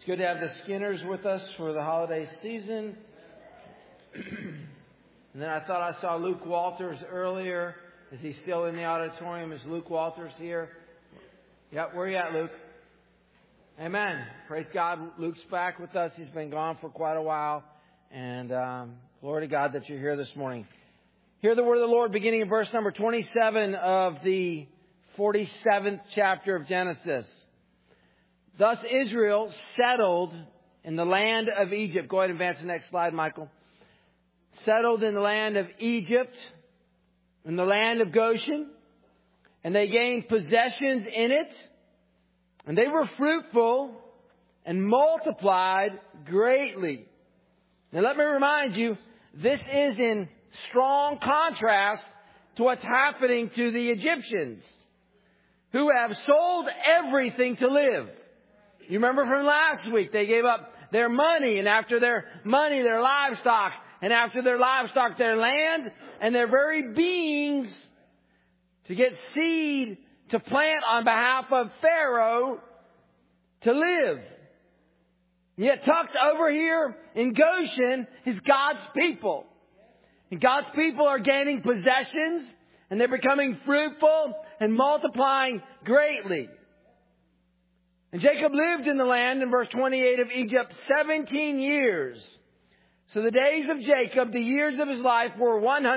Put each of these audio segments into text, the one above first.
It's good to have the Skinners with us for the holiday season. And then I thought I saw Luke Walters earlier. Is he still in the auditorium? Is Luke Walters here? Yep, where are you at, Luke? Amen. Praise God. Luke's back with us. He's been gone for quite a while. And glory to God that you're here this morning. Hear the word of the Lord beginning in verse number 27 of the 47th chapter of Genesis. Thus Israel settled in the land of Egypt. Go ahead and advance the next slide, Michael. Settled in the land of Egypt, in the land of Goshen, and they gained possessions in it, and they were fruitful and multiplied greatly. Now let me remind you, this is in strong contrast to what's happening to the Egyptians, who have sold everything to live. You remember from last week, they gave up their money, and after their money, their livestock, and after their livestock, their land, and their very beings to get seed to plant on behalf of Pharaoh to live. Yet tucked over here in Goshen is God's people. And God's people are gaining possessions, and they're becoming fruitful and multiplying greatly. And Jacob lived in the land, in verse 28 of Egypt, 17 years. So the days of Jacob, the years of his life, were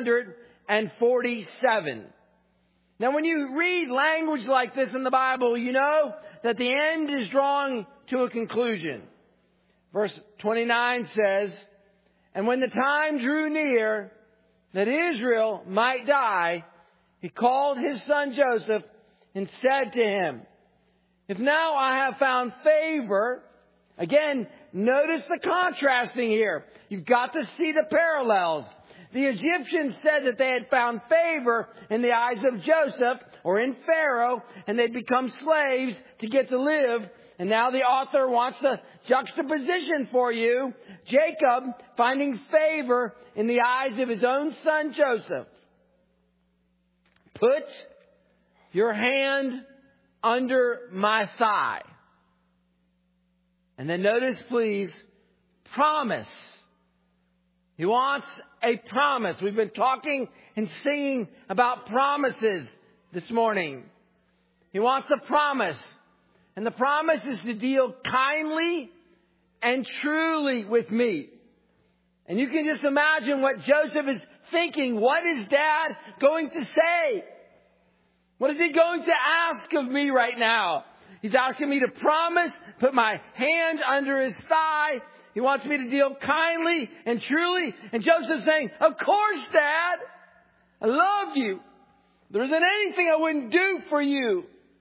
147. Now when you read language like this in the Bible, you know that the end is drawing to a conclusion. Verse 29 says, and when the time drew near that Israel might die, he called his son Joseph and said to him, if now I have found favor, again, notice the contrasting here. You've got to see the parallels. The Egyptians said that they had found favor in the eyes of Joseph or in Pharaoh, and they'd become slaves to get to live. And now the author wants the juxtaposition for you. Jacob finding favor in the eyes of his own son Joseph. Put your hand under my thigh. And then notice, please, promise. He wants a promise. We've been talking and singing about promises this morning. He wants a promise. And the promise is to deal kindly and truly with me. And you can just imagine what Joseph is thinking. What is Dad going to say? What is he going to ask of me right now? He's asking me to promise, put my hand under his thigh. He wants me to deal kindly and truly. And Joseph's saying, of course, Dad. I love you. There isn't anything I wouldn't do for you.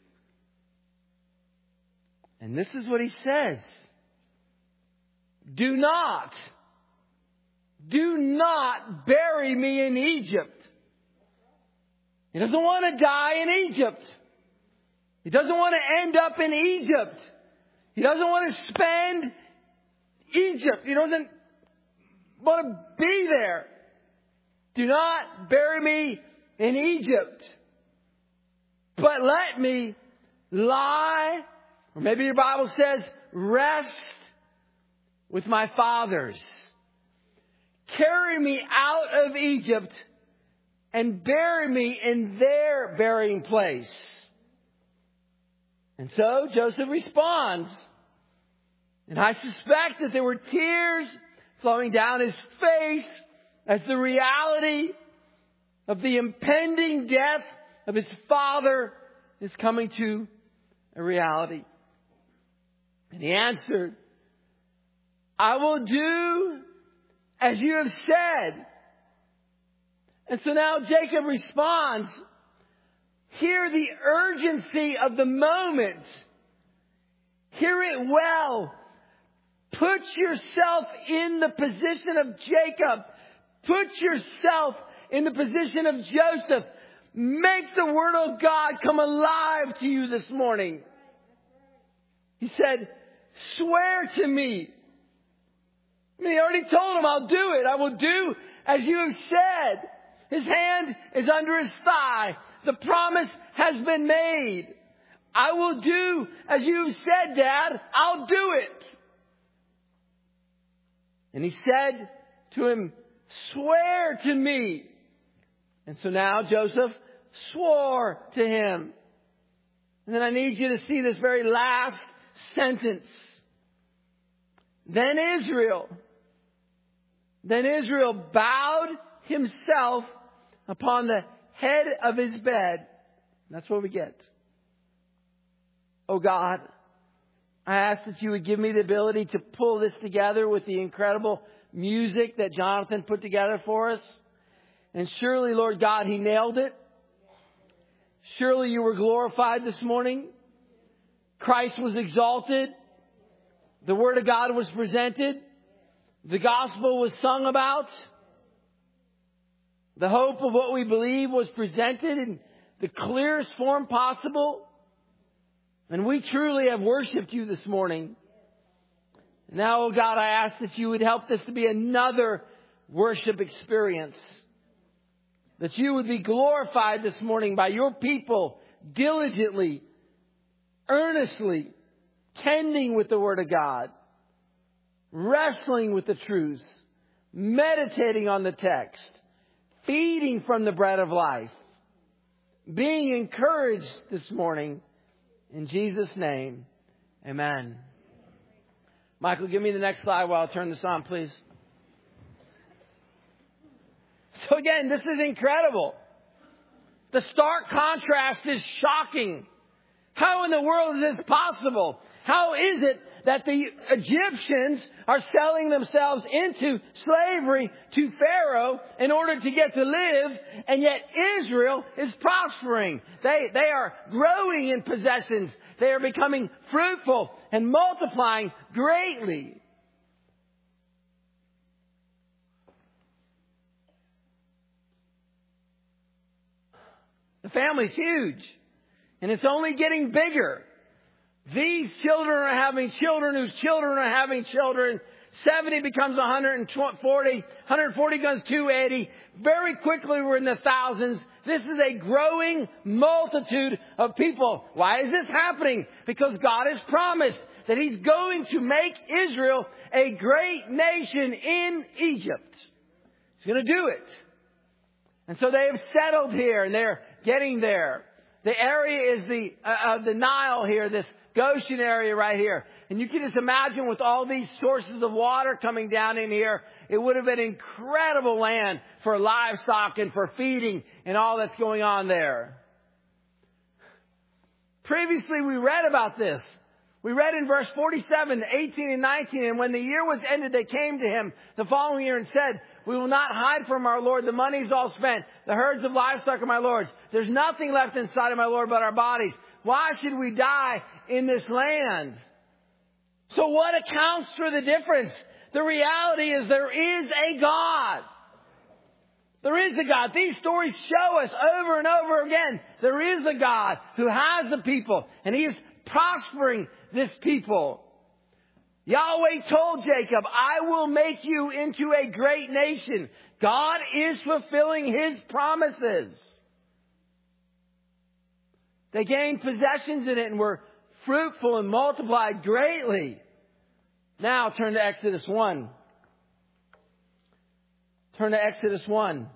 And this is what he says. Do not bury me in Egypt. He doesn't want to die in Egypt. He doesn't want to end up in Egypt. He doesn't want to spend Egypt. He doesn't want to be there. Do not bury me in Egypt. But let me lie, or maybe your Bible says, rest with my fathers. Carry me out of Egypt and bury me in their burying place. And so Joseph responds. And I suspect that there were tears flowing down his face as the reality of the impending death of his father is coming to a reality. And he answered, I will do as you have said. And so now Jacob responds. Hear the urgency of the moment. Hear it well. Put yourself in the position of Jacob. Put yourself in the position of Joseph. Make the Word of God come alive to you this morning. He said, swear to me. I mean, he already told him, I'll do it. I will do as you have said. His hand is under his thigh. The promise has been made. I will do as you have said, Dad. I'll do it. And he said to him, swear to me. And so now Joseph swore to him. And then I need you to see this very last sentence. Then Israel bowed himself upon the head of his bed. That's what we get. Oh God, I ask that you would give me the ability to pull this together with the incredible music that Jonathan put together for us. And surely, Lord God, he nailed it. Surely you were glorified this morning. Christ was exalted. The Word of God was presented. The gospel was sung about. The hope of what we believe was presented in the clearest form possible. And we truly have worshiped you this morning. Now, oh God, I ask that you would help this to be another worship experience. That you would be glorified this morning by your people diligently, earnestly, tending with the Word of God, wrestling with the truths, meditating on the text, feeding from the bread of life, being encouraged this morning. In Jesus' name, amen. Michael, give me the next slide while I turn this on, please. So again, this is incredible. The stark contrast is shocking. How in the world is this possible? How is it that the Egyptians are selling themselves into slavery to Pharaoh in order to get to live, and yet Israel is prospering? They are growing in possessions. They are becoming fruitful and multiplying greatly. The family's huge, and it's only getting bigger. These children are having children whose children are having children. 70 becomes 140. 140 becomes 280. Very quickly we're in the thousands. This is a growing multitude of people. Why is this happening? Because God has promised that He's going to make Israel a great nation in Egypt. He's going to do it. And so they have settled here, and they're getting there. The area is the Nile here, this Goshen area right here. And you can just imagine with all these sources of water coming down in here, it would have been incredible land for livestock and for feeding and all that's going on there. Previously we read about this. We read in verse 47, 18 and 19, and when the year was ended, they came to him the following year and said, we will not hide from our Lord. The money's all spent. The herds of livestock are my Lord's. There's nothing left inside of my Lord but our bodies. Why should we die in this land? So what accounts for the difference? The reality is there is a God. There is a God. These stories show us over and over again. There is a God who has a people, and He is prospering this people. Yahweh told Jacob, I will make you into a great nation. God is fulfilling His promises. They gained possessions in it and were fruitful and multiplied greatly. Now turn to Exodus 1. Turn to Exodus 1.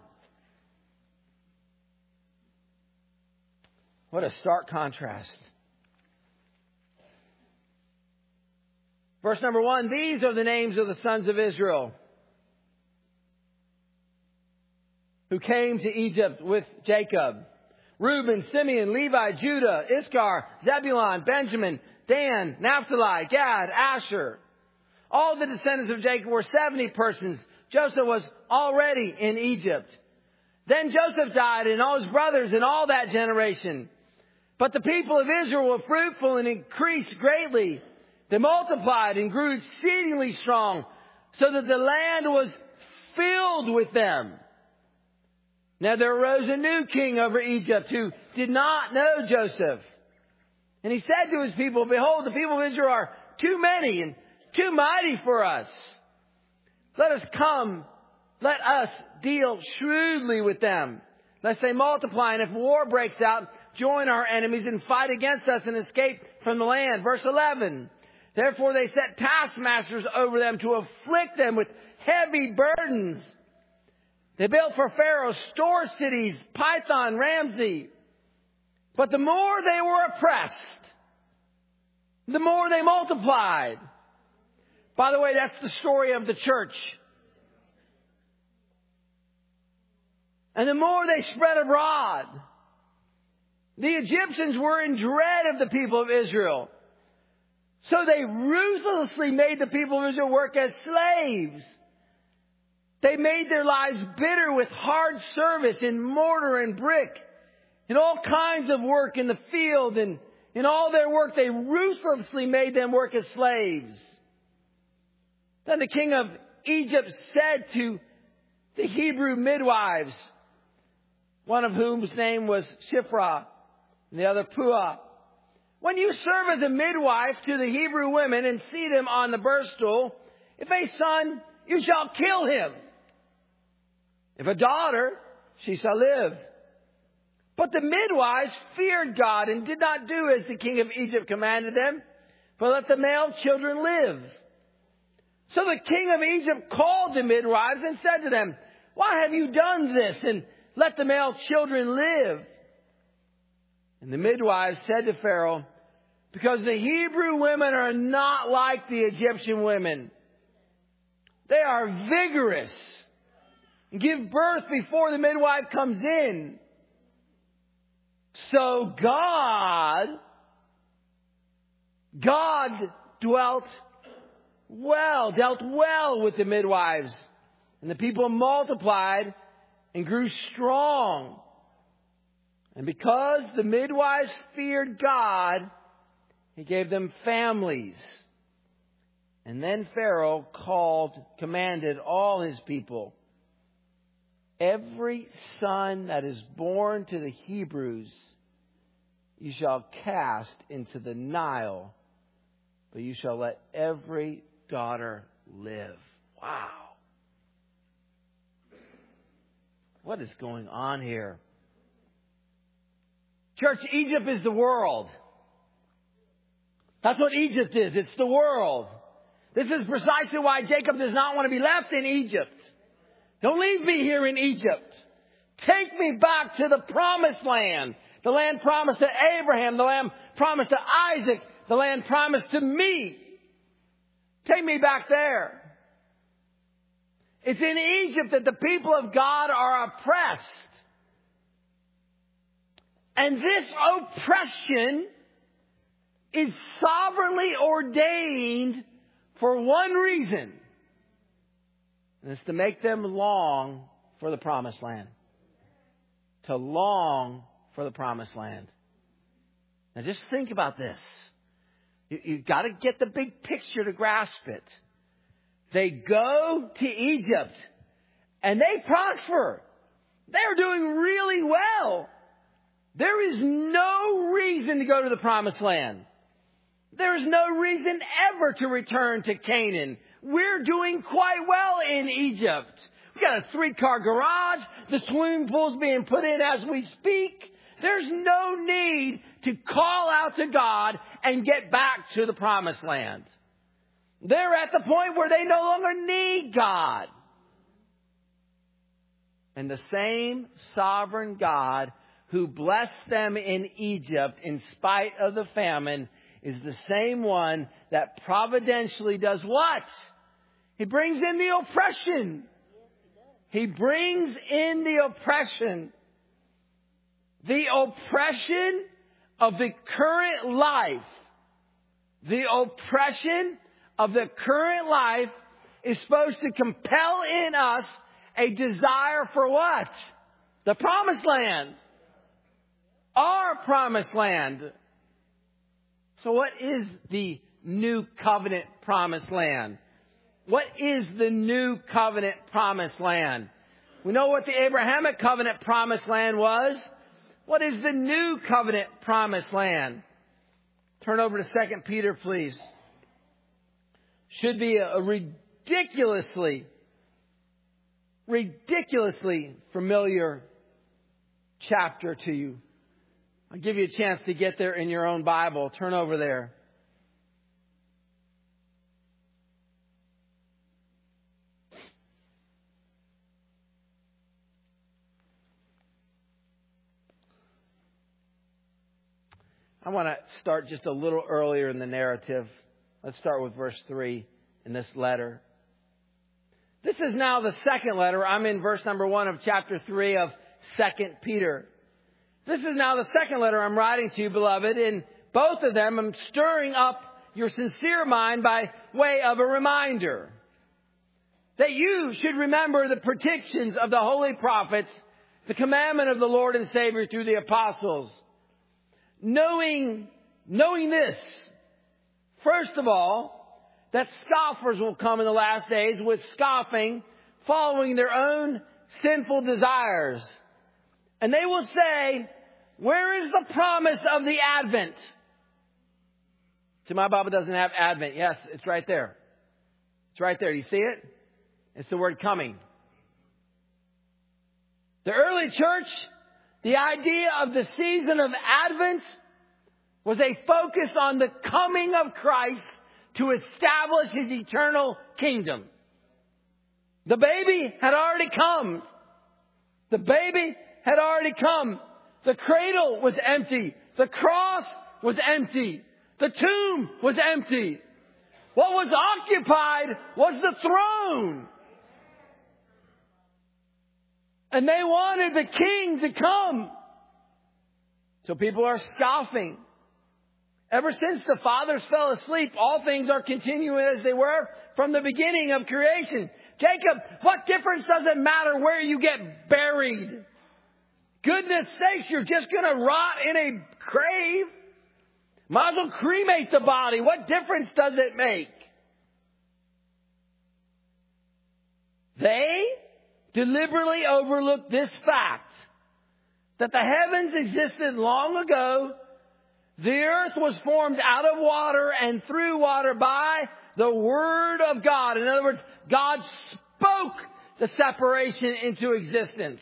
What a stark contrast. Verse number 1, these are the names of the sons of Israel who came to Egypt with Jacob. Reuben, Simeon, Levi, Judah, Issachar, Zebulun, Benjamin, Dan, Naphtali, Gad, Asher. All the descendants of Jacob were 70 persons. Joseph was already in Egypt. Then Joseph died, and all his brothers and all that generation. But the people of Israel were fruitful and increased greatly. They multiplied and grew exceedingly strong, so that the land was filled with them. Now there arose a new king over Egypt who did not know Joseph. And he said to his people, behold, the people of Israel are too many and too mighty for us. Let us deal shrewdly with them, lest they multiply, and if war breaks out, join our enemies and fight against us and escape from the land. Verse 11. Therefore they set taskmasters over them to afflict them with heavy burdens. They built for Pharaoh store cities, Pithom, Ramsey. But the more they were oppressed, the more they multiplied. By the way, that's the story of the church. And the more they spread abroad, the Egyptians were in dread of the people of Israel. So they ruthlessly made the people of Israel work as slaves. They made their lives bitter with hard service in mortar and brick, in all kinds of work in the field, and in all their work they ruthlessly made them work as slaves. Then the king of Egypt said to the Hebrew midwives, one of whom's name was Shiphrah, and the other Puah, when you serve as a midwife to the Hebrew women and see them on the birth stool, if a son, you shall kill him. If a daughter, she shall live. But the midwives feared God and did not do as the king of Egypt commanded them, but let the male children live. So the king of Egypt called the midwives and said to them, why have you done this and let the male children live? And the midwives said to Pharaoh, because the Hebrew women are not like the Egyptian women. They are vigorous and give birth before the midwife comes in. So God dealt well with the midwives. And the people multiplied and grew strong. And because the midwives feared God, He gave them families. And then Pharaoh commanded all his people, every son that is born to the Hebrews, you shall cast into the Nile, but you shall let every daughter live. Wow. What is going on here? Church, Egypt is the world. That's what Egypt is. It's the world. This is precisely why Jacob does not want to be left in Egypt. Don't leave me here in Egypt. Take me back to the promised land. The land promised to Abraham. The land promised to Isaac. The land promised to me. Take me back there. It's in Egypt that the people of God are oppressed. And this oppression is sovereignly ordained for one reason. And it's to make them long for the promised land. To long for the promised land. Now just think about this. You've got to get the big picture to grasp it. They go to Egypt and they prosper. They're doing really well. There is no reason to go to the promised land. There is no reason ever to return to Canaan. We're doing quite well in Egypt. We've got a 3-car garage. The swimming pool's being put in as we speak. There's no need to call out to God and get back to the promised land. They're at the point where they no longer need God. And the same sovereign God who blessed them in Egypt in spite of the famine is the same one that providentially does what? He brings in the oppression. He brings in the oppression. The oppression of the current life. The oppression of the current life is supposed to compel in us a desire for what? The promised land. Our promised land. So what is the new covenant promised land? What is the new covenant promised land? We know what the Abrahamic covenant promised land was. What is the new covenant promised land? Turn over to 2 Peter, please. Should be a ridiculously familiar chapter to you. I'll give you a chance to get there in your own Bible. Turn over there. I want to start just a little earlier in the narrative. Let's start with verse 3 in this letter. This is now the second letter. I'm in verse number 1 of chapter 3 of 2 Peter. This is now the second letter I'm writing to you, beloved. In both of them, I'm stirring up your sincere mind by way of a reminder that you should remember the predictions of the holy prophets, the commandment of the Lord and Savior through the apostles. Knowing this, first of all, that scoffers will come in the last days with scoffing, following their own sinful desires. And they will say, where is the promise of the Advent? See, my Bible doesn't have Advent. Yes, it's right there. It's right there. Do you see it? It's the word coming. The early church, the idea of the season of Advent was a focus on the coming of Christ to establish His eternal kingdom. The baby had already come. The baby had already come. The cradle was empty. The cross was empty. The tomb was empty. What was occupied was the throne. And they wanted the king to come. So people are scoffing. Ever since the fathers fell asleep, all things are continuing as they were from the beginning of creation. Jacob, what difference does it matter where you get buried? Goodness sakes, you're just going to rot in a grave. Might as well cremate the body. What difference does it make? They deliberately overlooked this fact that the heavens existed long ago. The earth was formed out of water and through water by the Word of God. In other words, God spoke the separation into existence.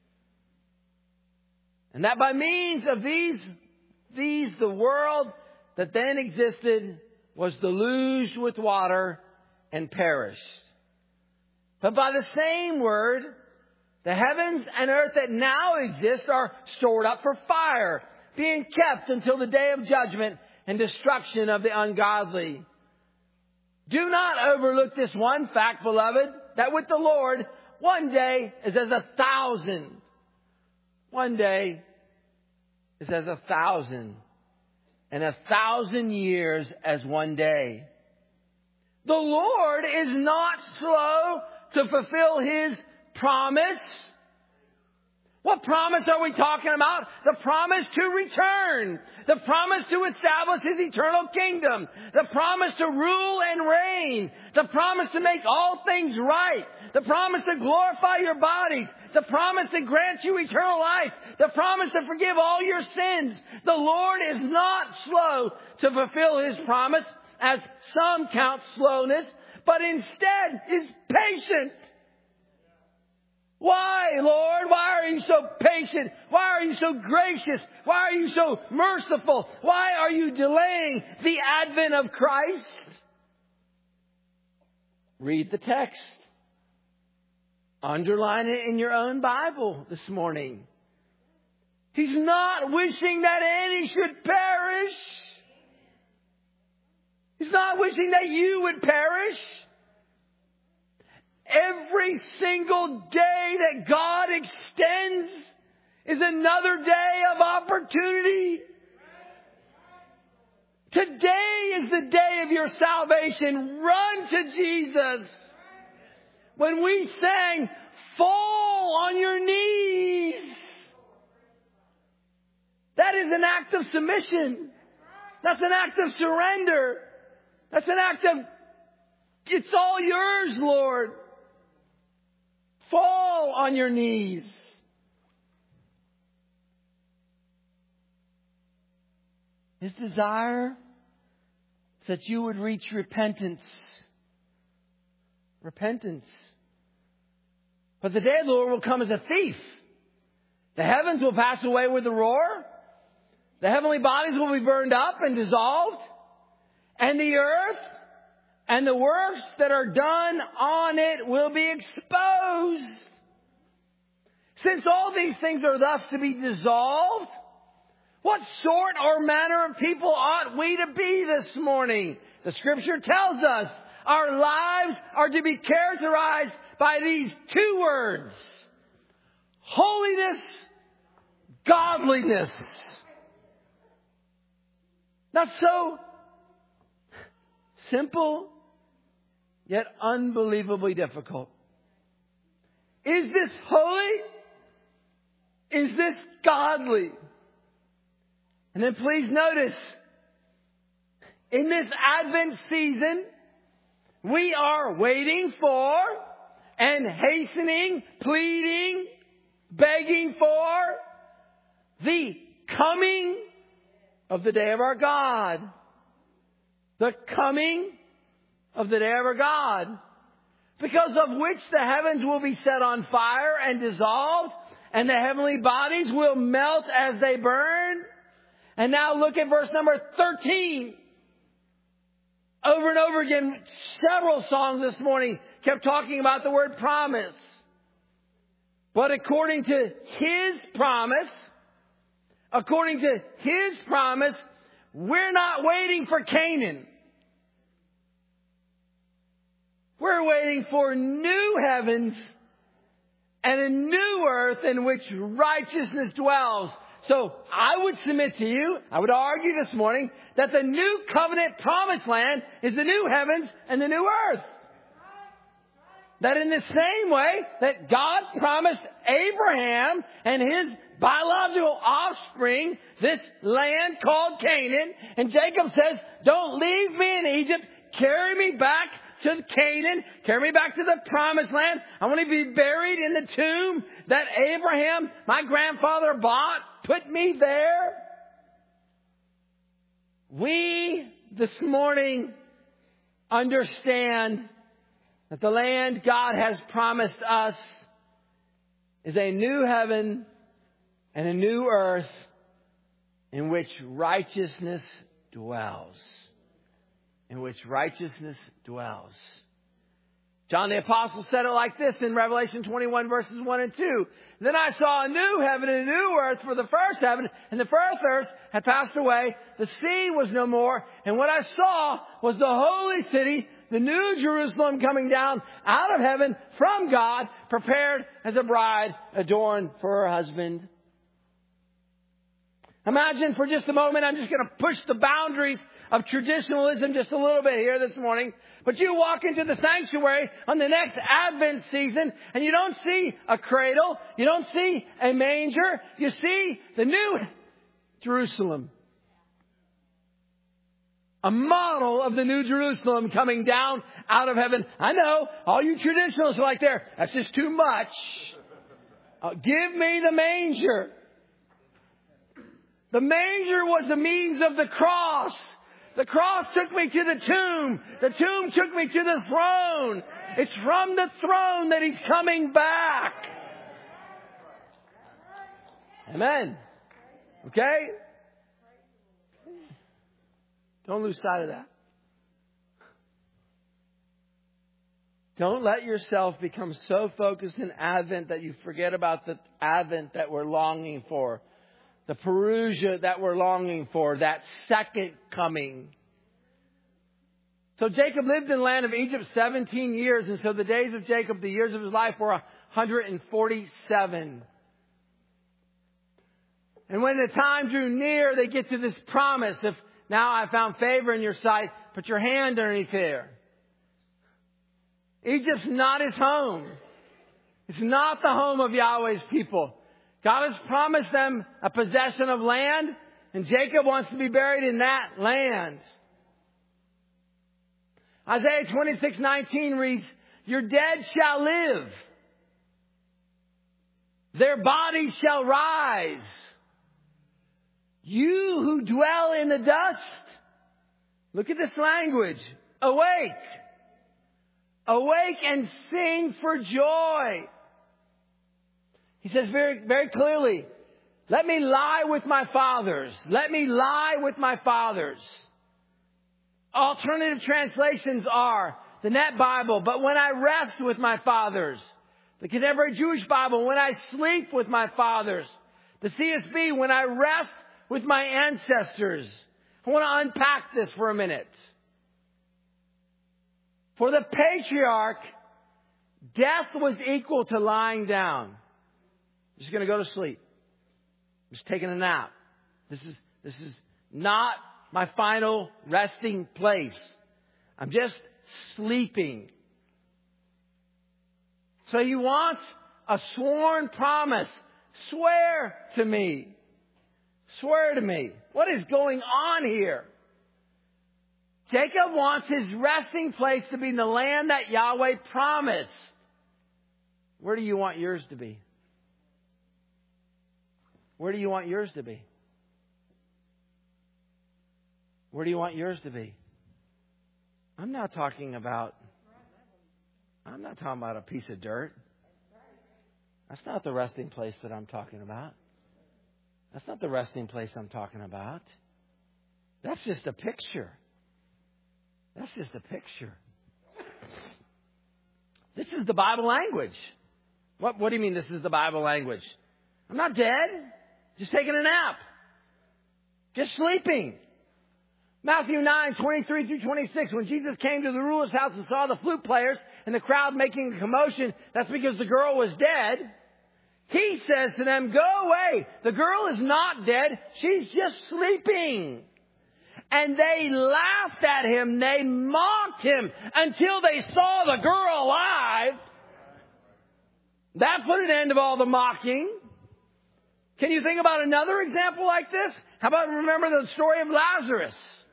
And that by means of these, the world that then existed was deluged with water and perished. But by the same word, the heavens and earth that now exist are stored up for fire, being kept until the day of judgment and destruction of the ungodly. Do not overlook this one fact, beloved, that with the Lord, one day is as 1,000. One day is as 1,000. And 1,000 years as one day. The Lord is not slow to fulfill His promise. What promise are we talking about? The promise to return. The promise to establish His eternal kingdom. The promise to rule and reign. The promise to make all things right. The promise to glorify your bodies. The promise to grant you eternal life. The promise to forgive all your sins. The Lord is not slow to fulfill His promise, as some count slowness, but instead is patient. Why, Lord? Why are you so patient? Why are you so gracious? Why are you so merciful? Why are you delaying the advent of Christ? Read the text. Underline it in your own Bible this morning. He's not wishing that any should perish. He's not wishing that you would perish. Every single day that God extends is another day of opportunity. Today is the day of your salvation. Run to Jesus. When we sang, fall on your knees. That is an act of submission. That's an act of surrender. That's an act of, it's all yours, Lord. Fall on your knees. His desire is that you would reach repentance. Repentance. But the day of the Lord will come as a thief. The heavens will pass away with a roar. The heavenly bodies will be burned up and dissolved. And the earth and the works that are done on it will be exposed. Since all these things are thus to be dissolved, What sort or manner of people ought we to be this morning? The Scripture tells us our lives are to be characterized by these two words: holiness, godliness. That's so simple, yet unbelievably difficult. Is this holy? Is this godly? And then please notice, in this Advent season, we are waiting for and hastening, pleading, begging for the coming of the day of our God. The coming of the day of our God. Because of which the heavens will be set on fire and dissolved, and the heavenly bodies will melt as they burn. And now look at verse number 13. Over and over again, several songs this morning kept talking about the word promise. But according to His promise, we're not waiting for Canaan. We're waiting for new heavens and a new earth in which righteousness dwells. So I would submit to you, I would argue this morning, that the new covenant promised land is the new heavens and the new earth. That in the same way that God promised Abraham and his biological offspring this land called Canaan, and Jacob says, don't leave me in Egypt, carry me back to Canaan, carry me back to the promised land. I want to be buried in the tomb that Abraham, my grandfather, bought. Put me there. We this morning understand that the land God has promised us is a new heaven and a new earth in which righteousness dwells. In which righteousness dwells. John the Apostle said it like this in Revelation 21 verses 1 and 2. Then I saw a new heaven and a new earth, for the first heaven and the first earth had passed away. The sea was no more. And what I saw was the holy city, the new Jerusalem, coming down out of heaven from God, prepared as a bride adorned for her husband. Imagine for just a moment, I'm just going to push the boundaries of traditionalism just a little bit here this morning. But you walk into the sanctuary on the next Advent season and you don't see a cradle. You don't see a manger. You see the new Jerusalem. A model of the new Jerusalem coming down out of heaven. I know, all you traditionalists are like there, that's just too much. Give me the manger. The manger was the means of the cross. The cross took me to the tomb. The tomb took me to the throne. It's from the throne that He's coming back. Amen. Okay? Don't lose sight of that. Don't let yourself become so focused in Advent that you forget about the Advent that we're longing for. The Parousia that we're longing for, that second coming. So Jacob lived in the land of Egypt 17 years. And so the days of Jacob, the years of his life, were 147. And when the time drew near, they get to this promise. If now I found favor in your sight, put your hand underneath here. Egypt's not his home. It's not the home of Yahweh's people. God has promised them a possession of land, and Jacob wants to be buried in that land. Isaiah 26:19 reads, your dead shall live. Their bodies shall rise. You who dwell in the dust, look at this language. Awake. Awake and sing for joy. He says very, very clearly, let me lie with my fathers. Let me lie with my fathers. Alternative translations are the Net Bible, but when I rest with my fathers. The Contemporary Jewish Bible, when I sleep with my fathers. The CSB, when I rest with my ancestors. I want to unpack this for a minute. For the patriarch, death was equal to lying down. I'm just going to go to sleep. I'm just taking a nap. This is not my final resting place. I'm just sleeping. So he wants a sworn promise. Swear to me. Swear to me. What is going on here? Jacob wants his resting place to be in the land that Yahweh promised. Where do you want yours to be? Where do you want yours to be? Where do you want yours to be? I'm not talking about a piece of dirt. That's not the resting place that I'm talking about. That's not the resting place I'm talking about. That's just a picture. That's just a picture. This is the Bible language. What do you mean this is the Bible language? I'm not dead. Just taking a nap. Just sleeping. Matthew 9:23-26. When Jesus came to the ruler's house and saw the flute players and the crowd making a commotion, that's because the girl was dead. He says to them, go away. The girl is not dead. She's just sleeping. And they laughed at him. They mocked him until they saw the girl alive. That put an end to all the mocking. Can you think about another example like this? How about remember the story of Lazarus?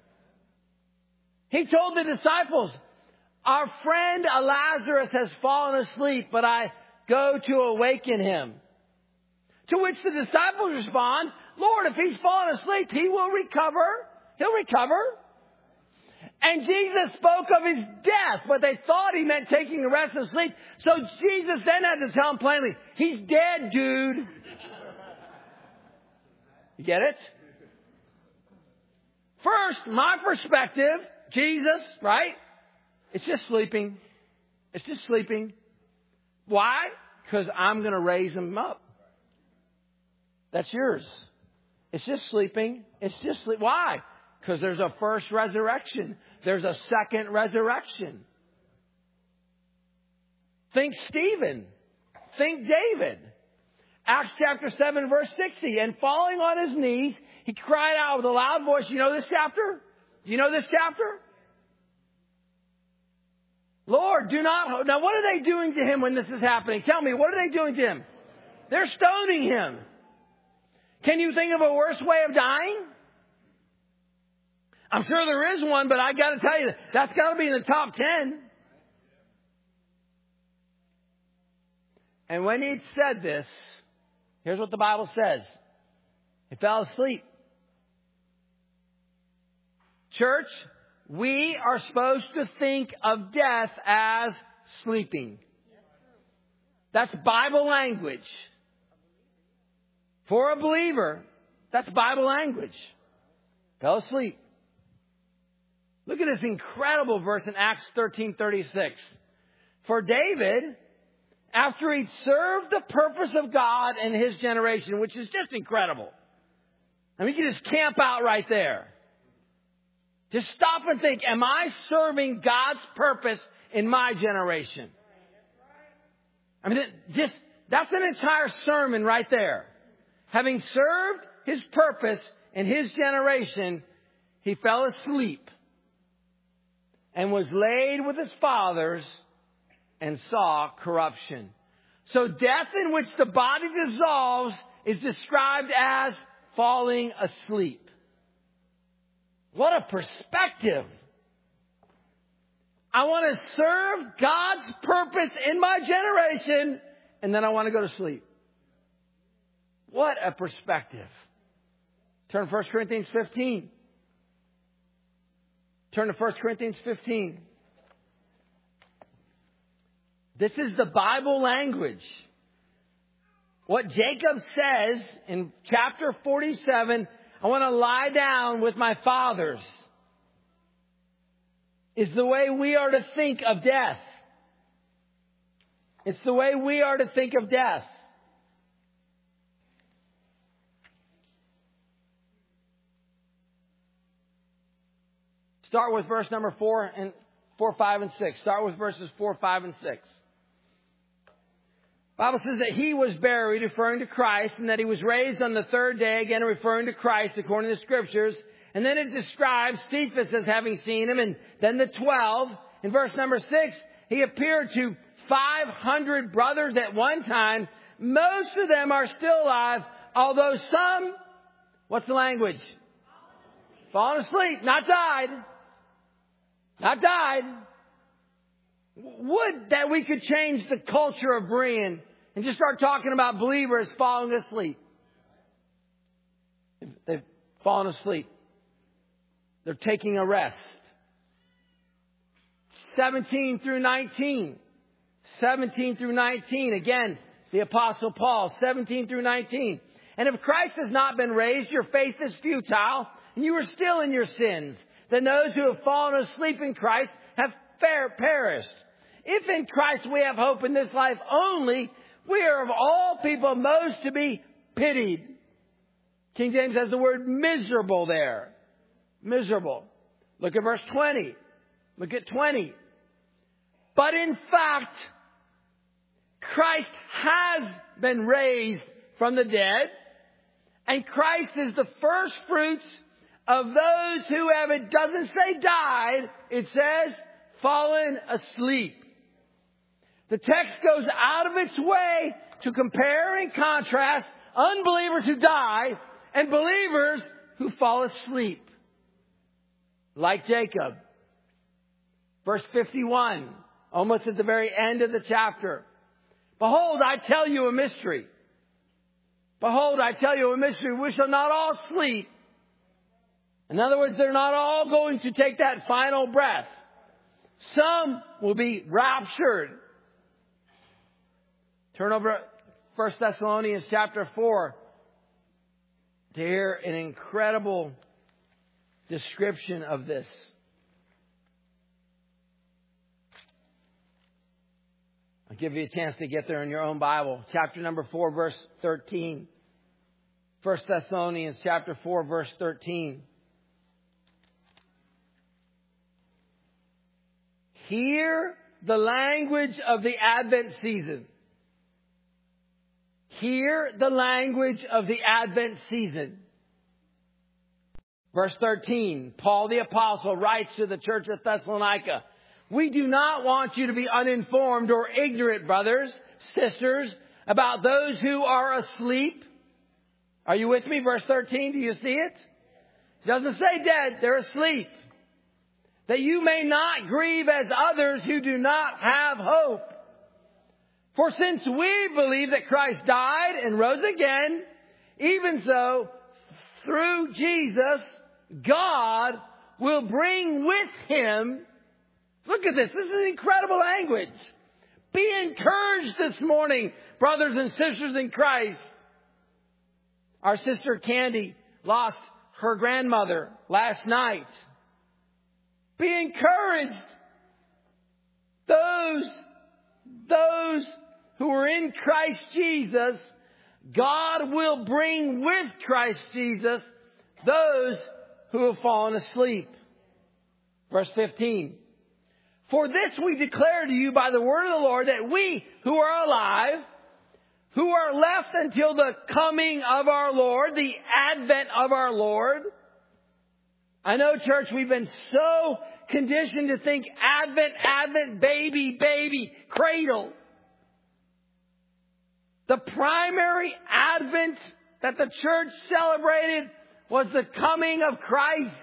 He told the disciples, our friend Lazarus has fallen asleep, but I go to awaken him. To which the disciples respond, Lord, if he's fallen asleep, he will recover. He'll recover. And Jesus spoke of his death, but they thought he meant taking a rest and sleep. So Jesus then had to tell them plainly, he's dead, dude. You get it? First, my perspective, Jesus, right? It's just sleeping. It's just sleeping. Why? Because I'm going to raise him up. That's yours. It's just sleeping. It's just sleep. Why? Because there's a first resurrection. There's a second resurrection. Think Stephen. Think David. Acts chapter 7 verse 60. And falling on his knees, he cried out with a loud voice. You know this chapter? Do you know this chapter? Lord, do not... Now what are they doing to him when this is happening? Tell me, what are they doing to him? They're stoning him. Can you think of a worse way of dying? I'm sure there is one, but I got to tell you, that's got to be in the top 10. And when he said this, here's what the Bible says. He fell asleep. Church, we are supposed to think of death as sleeping. That's Bible language. For a believer, that's Bible language. Fell asleep. Look at this incredible verse in Acts 13:36. For David, after he'd served the purpose of God in his generation, which is just incredible. I mean, you can just camp out right there. Just stop and think, am I serving God's purpose in my generation? I mean, that's an entire sermon right there. Having served his purpose in his generation, he fell asleep and was laid with his fathers and saw corruption. So death in which the body dissolves is described as falling asleep. What a perspective. I want to serve God's purpose in my generation, and then I want to go to sleep. What a perspective. Turn to 1 Corinthians 15. Turn to 1 Corinthians 15. This is the Bible language. What Jacob says in chapter 47, I want to lie down with my fathers, is the way we are to think of death. It's the way we are to think of death. Start with verse number 4, 5, and 6. Start with verses 4, 5, and 6. Bible says that he was buried, referring to Christ, and that he was raised on the third day, again referring to Christ according to the Scriptures. And then it describes Cephas as having seen him, and then the 12. In verse number 6, he appeared to 500 brothers at one time. Most of them are still alive, although some, what's the language? Fallen asleep, not died. Not died. Would that we could change the culture of Berean and just start talking about believers falling asleep. They've fallen asleep. They're taking a rest. 17 through 19. 17 through 19. Again, the Apostle Paul. 17 through 19. And if Christ has not been raised, your faith is futile, and you are still in your sins. Then those who have fallen asleep in Christ have perished. If in Christ we have hope in this life only, we are of all people most to be pitied. King James has the word miserable there. Miserable. Look at verse 20. Look at 20. But in fact, Christ has been raised from the dead, and Christ is the first fruits of those who have, it doesn't say died, it says fallen asleep. The text goes out of its way to compare and contrast unbelievers who die and believers who fall asleep. Like Jacob. Verse 51, almost at the very end of the chapter. Behold, I tell you a mystery. Behold, I tell you a mystery. We shall not all sleep. In other words, they're not all going to take that final breath. Some will be raptured. Turn over to 1 Thessalonians chapter 4 to hear an incredible description of this. I'll give you a chance to get there in your own Bible. Chapter number 4, verse 13. 1 Thessalonians chapter 4, verse 13. Hear the language of the Advent season. Hear the language of the Advent season. Verse 13, Paul the Apostle writes to the church of Thessalonica, we do not want you to be uninformed or ignorant, brothers, sisters, about those who are asleep. Are you with me? Verse 13, do you see it? It doesn't say dead, they're asleep. That you may not grieve as others who do not have hope. For since we believe that Christ died and rose again, even so, through Jesus, God will bring with Him. Look at this. This is incredible language. Be encouraged this morning, brothers and sisters in Christ. Our sister Candy lost her grandmother last night. Be encouraged. Those who are in Christ Jesus, God will bring with Christ Jesus those who have fallen asleep. Verse 15. For this we declare to you by the word of the Lord that we who are alive, who are left until the coming of our Lord, the advent of our Lord. I know, church, we've been so conditioned to think Advent, baby, cradle. The primary Advent that the church celebrated was the coming of Christ.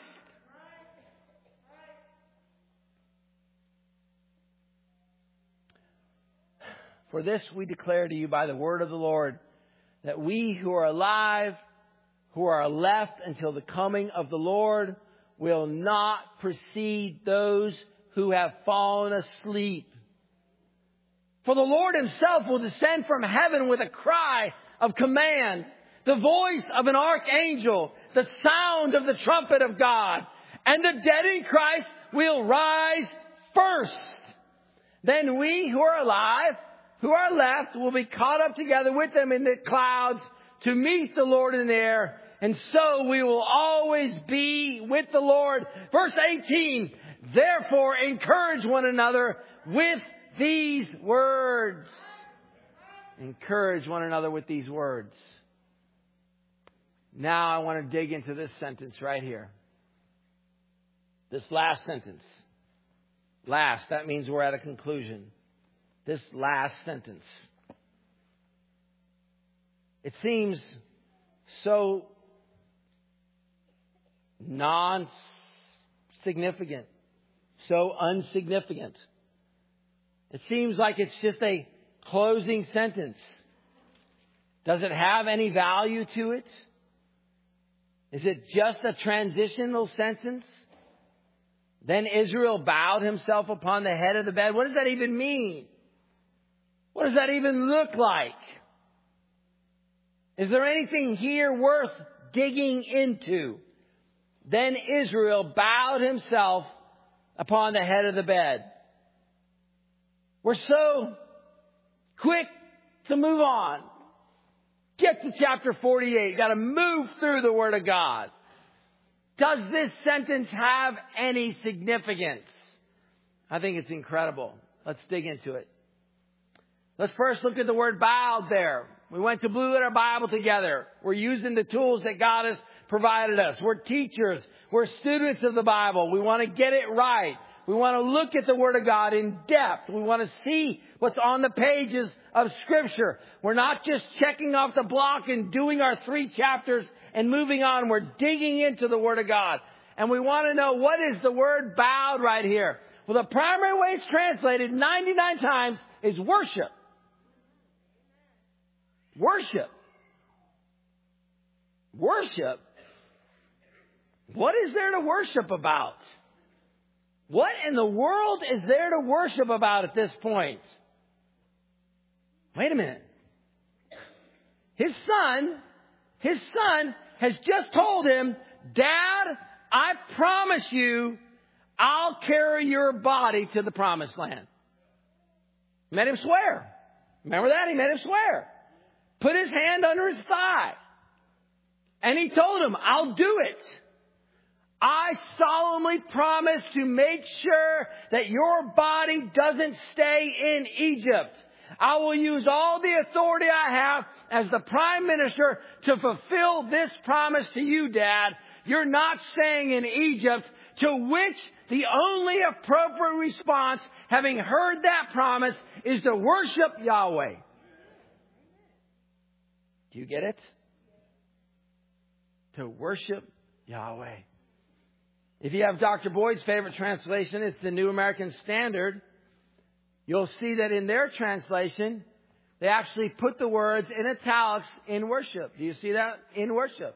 For this we declare to you by the word of the Lord, that we who are alive, who are left until the coming of the Lord, will not precede those who have fallen asleep. For the Lord Himself will descend from heaven with a cry of command, the voice of an archangel, the sound of the trumpet of God, and the dead in Christ will rise first. Then we who are alive, who are left, will be caught up together with them in the clouds to meet the Lord in the air, And so we will always be with the Lord. Verse 18, therefore encourage one another with these words. Encourage one another with these words. Now I want to dig into this sentence right here. This last sentence. Last, that means we're at a conclusion. This last sentence. It seems so non-significant, so insignificant. It seems like it's just a closing sentence. Does it have any value to it? Is it just a transitional sentence? Then Israel bowed himself upon the head of the bed. What does that even mean? What does that even look like? Is there anything here worth digging into? Then Israel bowed himself upon the head of the bed. We're so quick to move on. Get to chapter 48. Got to move through the Word of God. Does this sentence have any significance? I think it's incredible. Let's dig into it. Let's first look at the word bowed there. We went to Blue Letter Bible together. We're using the tools that God has provided us. We're teachers. We're students of the Bible. We want to get it right. We want to look at the Word of God in depth. We want to see what's on the pages of Scripture. We're not just checking off the block and doing our 3 chapters and moving on. We're digging into the Word of God. And we want to know, what is the word bowed right here? Well, the primary way it's translated 99 times is worship. Worship. Worship? What is there to worship about? What in the world is there to worship about at this point? Wait a minute. His son has just told him, Dad, I promise you, I'll carry your body to the promised land. Made him swear. Remember that? He made him swear. Put his hand under his thigh. And he told him, I'll do it. I solemnly promise to make sure that your body doesn't stay in Egypt. I will use all the authority I have as the prime minister to fulfill this promise to you, Dad. You're not staying in Egypt. To which the only appropriate response, having heard that promise, is to worship Yahweh. Do you get it? To worship Yahweh. If you have Dr. Boyd's favorite translation, it's the New American Standard. You'll see that in their translation, they actually put the words in italics in worship. Do you see that? In worship.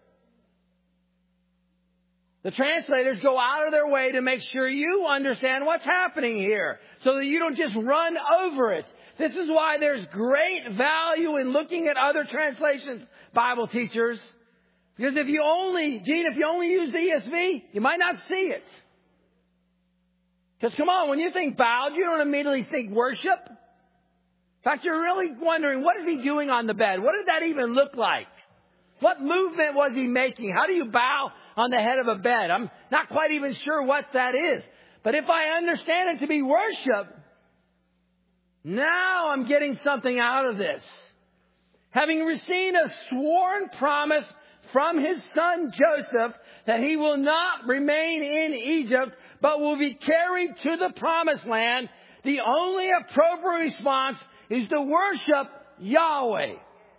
The translators go out of their way to make sure you understand what's happening here, so that you don't just run over it. This is why there's great value in looking at other translations, Bible teachers. Because if you only use the ESV, you might not see it. Because come on, when you think bowed, you don't immediately think worship. In fact, you're really wondering, what is he doing on the bed? What did that even look like? What movement was he making? How do you bow on the head of a bed? I'm not quite even sure what that is. But if I understand it to be worship, now I'm getting something out of this. Having received a sworn promise from his son Joseph that he will not remain in Egypt, but will be carried to the promised land, the only appropriate response is to worship Yahweh.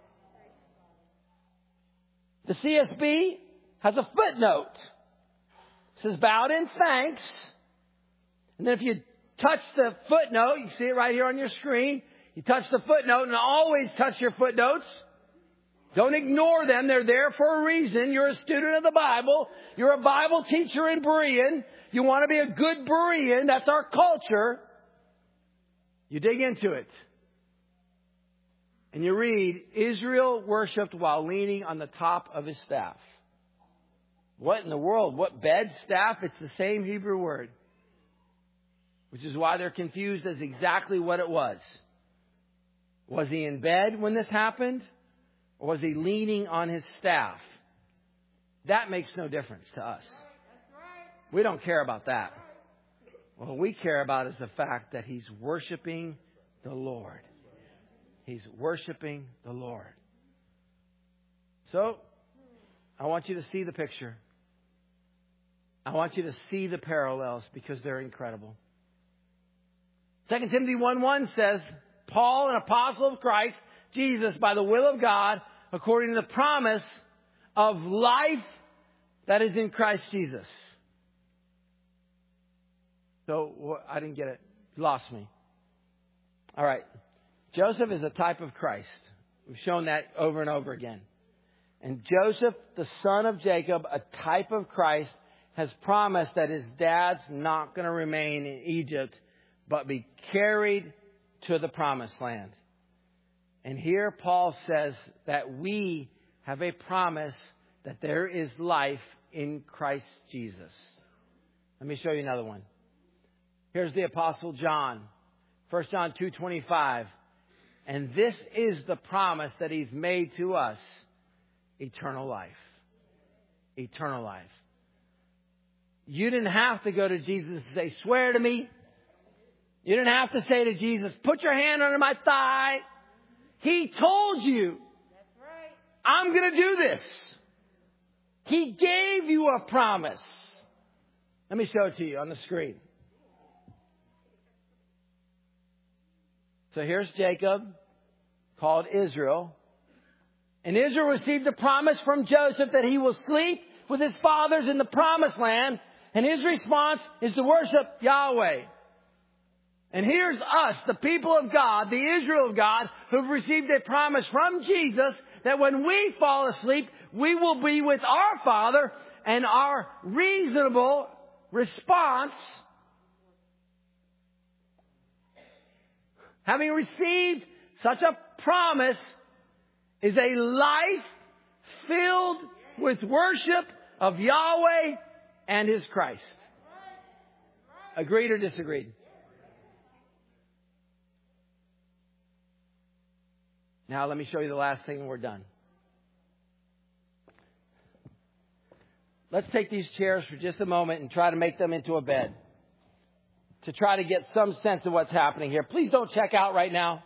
The CSB has a footnote. It says, bowed in thanks. And then if you touch the footnote, you see it right here on your screen. You touch the footnote, and always touch your footnotes. Don't ignore them. They're there for a reason. You're a student of the Bible. You're a Bible teacher in Berean. You want to be a good Berean. That's our culture. You dig into it. And you read, Israel worshipped while leaning on the top of his staff. What in the world? What bed? Staff? It's the same Hebrew word. Which is why they're confused as exactly what it was. Was he in bed when this happened? Or was he leaning on his staff? that makes no difference to us. We don't care about that. What we care about is the fact that he's worshiping the Lord. He's worshiping the Lord. So, I want you to see the picture. I want you to see the parallels because they're incredible. 2 Timothy 1:1 says, Paul, an apostle of Christ, Jesus, by the will of God, according to the promise of life that is in Christ Jesus. So, I didn't get it. You lost me. All right. Joseph is a type of Christ. We've shown that over and over again. And Joseph, the son of Jacob, a type of Christ, has promised that his dad's not going to remain in Egypt, but be carried to the promised land. And here Paul says that we have a promise that there is life in Christ Jesus. Let me show you another one. Here's the Apostle John. 1 John 2:25. And this is the promise that he's made to us. Eternal life. Eternal life. You didn't have to go to Jesus and say, swear to me. You didn't have to say to Jesus, put your hand under my thigh. He told you, I'm going to do this. He gave you a promise. Let me show it to you on the screen. So here's Jacob, called Israel. And Israel received a promise from Joseph that he will sleep with his fathers in the promised land. And his response is to worship Yahweh. And here's us, the people of God, the Israel of God, who've received a promise from Jesus that when we fall asleep, we will be with our Father, and our reasonable response, having received such a promise, is a life filled with worship of Yahweh and His Christ. Agreed or disagreed? Now let me show you the last thing and we're done. Let's take these chairs for just a moment and try to make them into a bed. To try to get some sense of what's happening here. Please don't check out right now.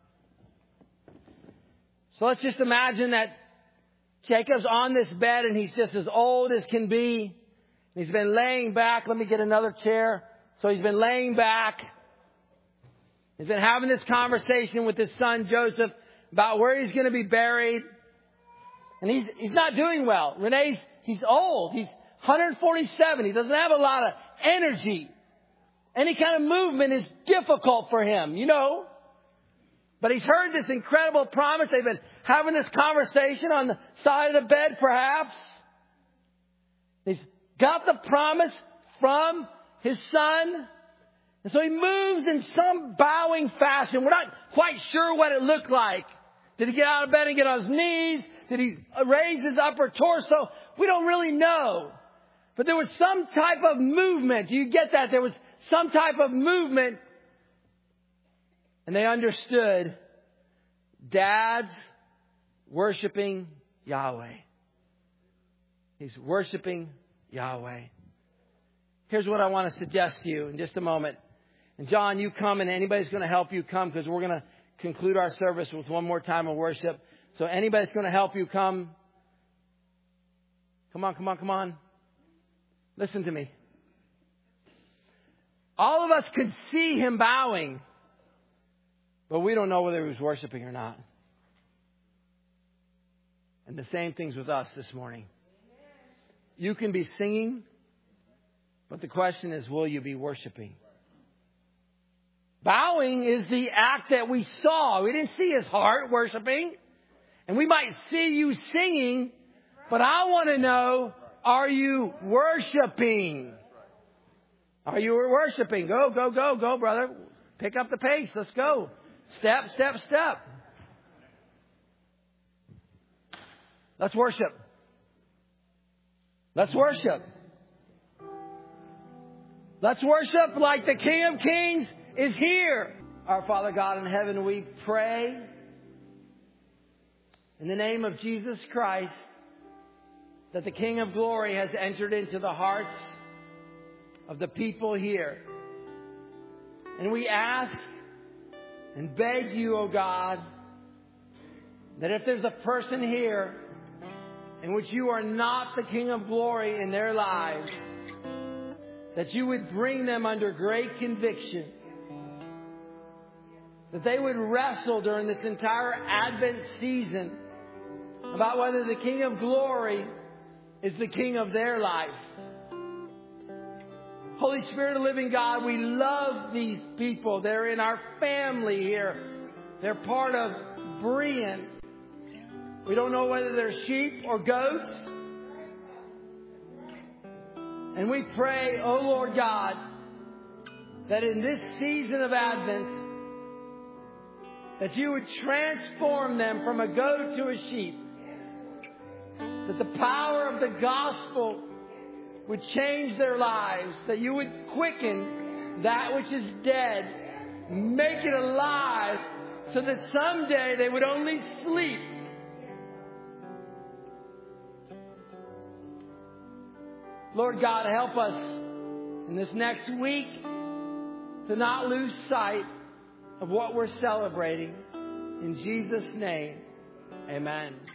So let's just imagine that Jacob's on this bed and he's just as old as can be. He's been laying back. Let me get another chair. So he's been laying back. He's been having this conversation with his son Joseph about where he's going to be buried. And he's not doing well. He's old. He's 147. He doesn't have a lot of energy. Any kind of movement is difficult for him, you know. But he's heard this incredible promise. They've been having this conversation on the side of the bed, perhaps. He's got the promise from his son. And so he moves in some bowing fashion. We're not quite sure what it looked like. Did he get out of bed and get on his knees? Did he raise his upper torso? We don't really know. But there was some type of movement. Do you get that? There was some type of movement. And they understood Dad's worshiping Yahweh. He's worshiping Yahweh. Here's what I want to suggest to you in just a moment. And John, you come, and anybody's going to help you come, because we're going to conclude our service with one more time of worship. So anybody's going to help you come. Come on, come on, come on. Listen to me. All of us could see him bowing, but we don't know whether he was worshiping or not. And the same thing's with us this morning. You can be singing, but the question is, will you be worshiping? Bowing is the act that we saw. We didn't see his heart worshiping. And we might see you singing, but I want to know, are you worshiping? Are you worshiping? Go, go, go, go, brother. Pick up the pace. Let's go. Step, step, step. Let's worship. Let's worship. Let's worship like the King of Kings is here. Our Father God in heaven, we pray in the name of Jesus Christ that the King of Glory has entered into the hearts of the people here. And we ask and beg you, O God, that if there's a person here in which you are not the King of Glory in their lives, that you would bring them under great conviction, that they would wrestle during this entire Advent season about whether the King of Glory is the King of their life. Holy Spirit of the living God, we love these people. They're in our family here. They're part of Berean. We don't know whether they're sheep or goats. And we pray, oh Lord God, that in this season of Advent, that you would transform them from a goat to a sheep. That the power of the gospel would change their lives. That you would quicken that which is dead. Make it alive so that someday they would only sleep. Lord God, help us in this next week to not lose sight of what we're celebrating. In Jesus' name, amen.